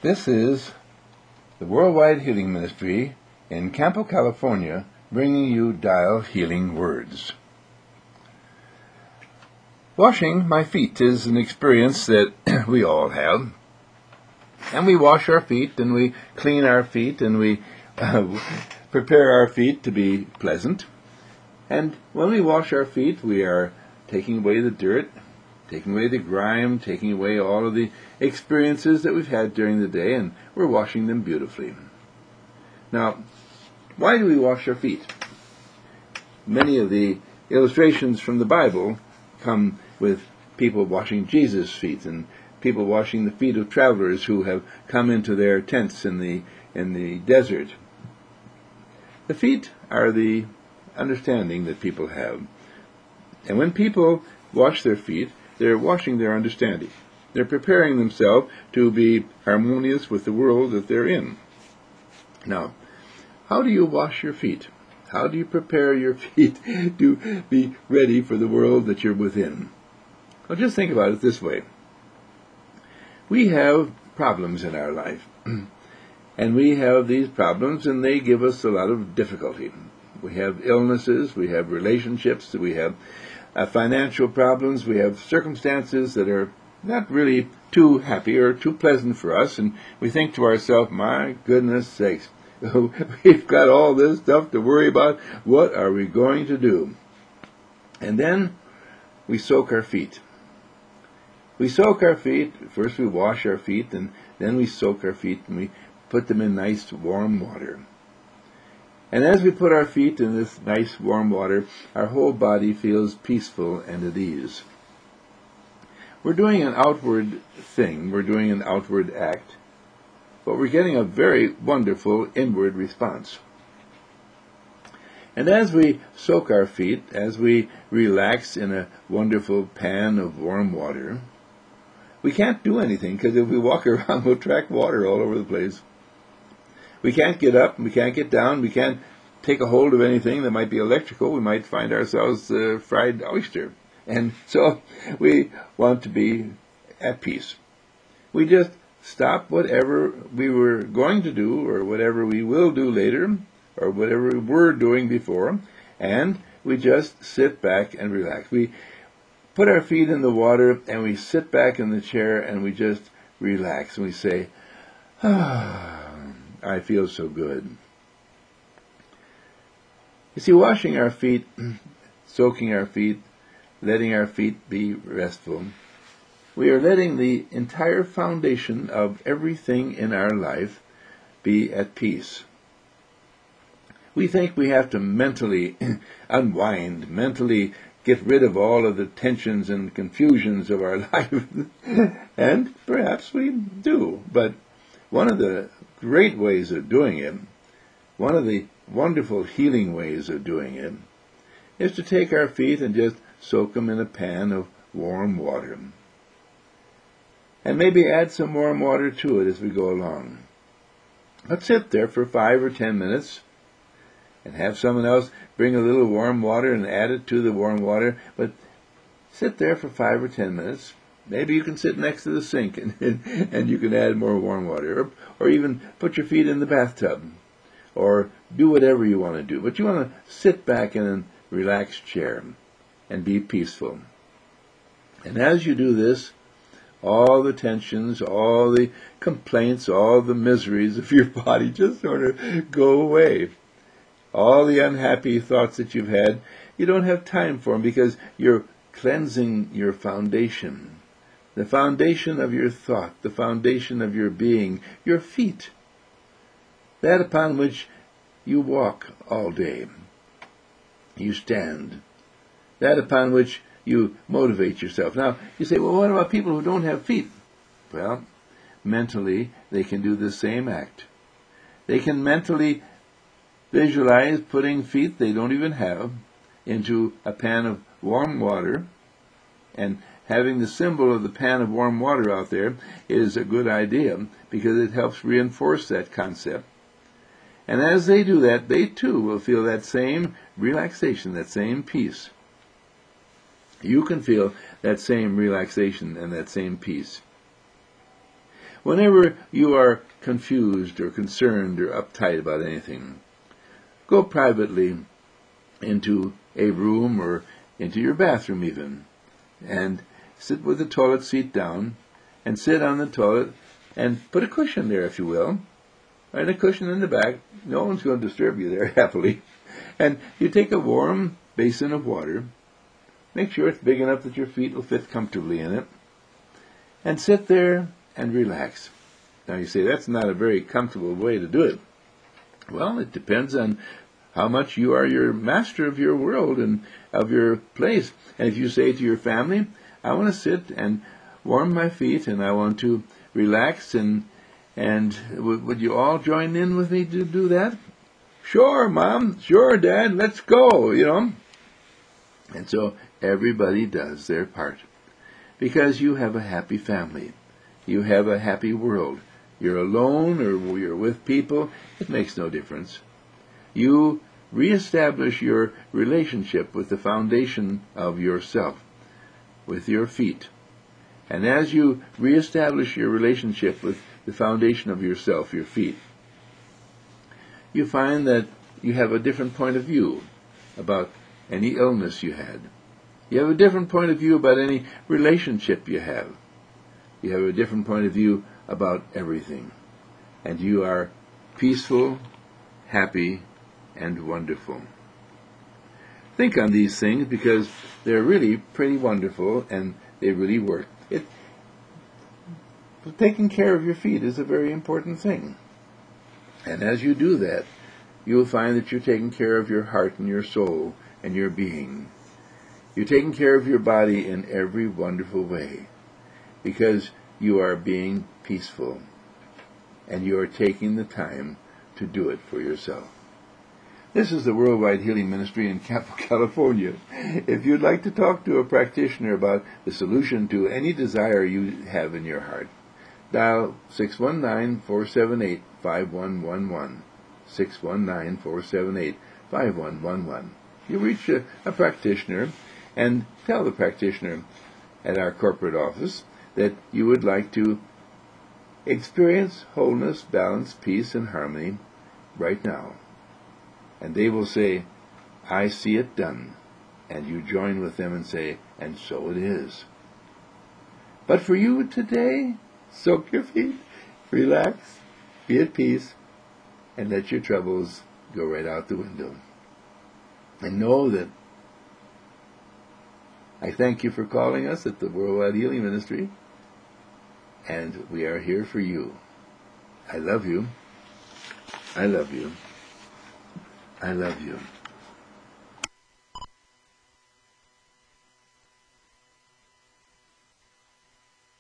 This is the Worldwide Healing Ministry in Campo, California, bringing you Dial Healing Words. Washing my feet is an experience that we all have. And we wash our feet, and we clean our feet, and we prepare our feet to be pleasant. And when we wash our feet, we are taking away the dirt, taking away the grime, taking away all of the experiences that we've had during the day, and we're washing them beautifully. Now, why do we wash our feet? Many of the illustrations from the Bible come with people washing Jesus' feet, and people washing the feet of travelers who have come into their tents in the desert. The feet are the understanding that people have. And when people wash their feet, they're washing their understanding. They're preparing themselves to be harmonious with the world that they're in. Now, how do you wash your feet? How do you prepare your feet to be ready for the world that you're within? Well, just think about it this way. We have problems in our life. And we have these problems, and they give us a lot of difficulty. We have illnesses, we have relationships, we have financial problems, we have circumstances that are not really too happy or too pleasant for us, and we think to ourselves, my goodness sakes, we've got all this stuff to worry about. What are we going to do? And then we soak our feet. We soak our feet. First we wash our feet, and then we soak our feet, and we put them in nice warm water. And as we put our feet in this nice warm water, our whole body feels peaceful and at ease. We're doing an outward thing. We're doing an outward act. But we're getting a very wonderful inward response. And as we soak our feet, as we relax in a wonderful pan of warm water, we can't do anything, because if we walk around, we'll attract water all over the place. We can't get up, we can't get down, we can't take a hold of anything that might be electrical. We might find ourselves fried oyster. And so we want to be at peace. We just stop whatever we were going to do, or whatever we will do later, or whatever we were doing before, and we just sit back and relax. We put our feet in the water, and we sit back in the chair, and we just relax, and we say, I feel so good. You see, washing our feet, soaking our feet, letting our feet be restful, we are letting the entire foundation of everything in our life be at peace. We think we have to mentally unwind, mentally get rid of all of the tensions and confusions of our life. And perhaps we do. But one of the great ways of doing it, one of the wonderful healing ways of doing it, is to take our feet and just soak them in a pan of warm water. And maybe add some warm water to it as we go along. Let's sit there for 5 or 10 minutes and have someone else bring a little warm water and add it to the warm water. But sit there for 5 or 10 minutes. Maybe you can sit next to the sink and you can add more warm water. Or even put your feet in the bathtub. Or do whatever you want to do. But you want to sit back in a relaxed chair and be peaceful. And as you do this, all the tensions, all the complaints, all the miseries of your body just sort of go away. All the unhappy thoughts that you've had, you don't have time for them, because you're cleansing your foundation. The foundation of your thought, the foundation of your being, your feet. That upon which you walk all day. You stand. That upon which you motivate yourself. Now, you say, well, what about people who don't have feet? Well, mentally, they can do the same act. They can mentally visualize putting feet they don't even have into a pan of warm water, and having the symbol of the pan of warm water out there is a good idea, because it helps reinforce that concept. And as they do that, they too will feel that same relaxation, that same peace. You can feel that same relaxation and that same peace. Whenever you are confused or concerned or uptight about anything, go privately into a room or into your bathroom even, and sit with the toilet seat down, and sit on the toilet, and put a cushion there, if you will, and a cushion in the back. No one's going to disturb you there, happily. And you take a warm basin of water, make sure it's big enough that your feet will fit comfortably in it, and sit there and relax. Now you say, that's not a very comfortable way to do it. Well, it depends on how much you are your master of your world and of your place. And if you say to your family, I want to sit and warm my feet and I want to relax, and would you all join in with me to do that? Sure, Mom. Sure, Dad. Let's go, And so everybody does their part. Because you have a happy family. You have a happy world. You're alone or you're with people, it makes no difference. You reestablish your relationship with the foundation of yourself, with your feet. And as you reestablish your relationship with the foundation of yourself, your feet, you find that you have a different point of view about any illness you had. You have a different point of view about any relationship you have. You have a different point of view about everything. And you are peaceful, happy, and wonderful. Think on these things because they're really pretty wonderful and they really work. Taking care of your feet is a very important thing. And as you do that, you'll find that you're taking care of your heart and your soul and your being. You're taking care of your body in every wonderful way because you are being peaceful and you are taking the time to do it for yourself. This is the Worldwide Healing Ministry in Campo, California. If you'd like to talk to a practitioner about the solution to any desire you have in your heart, dial 619-478-5111. 619-478-5111. You reach a practitioner and tell the practitioner at our corporate office that you would like to experience wholeness, balance, peace, and harmony right now. And they will say, I see it done. And you join with them and say, and so it is. But for you today, soak your feet, relax, be at peace, and let your troubles go right out the window. And know that I thank you for calling us at the Worldwide Healing Ministry, and we are here for you. I love you. I love you. I love you.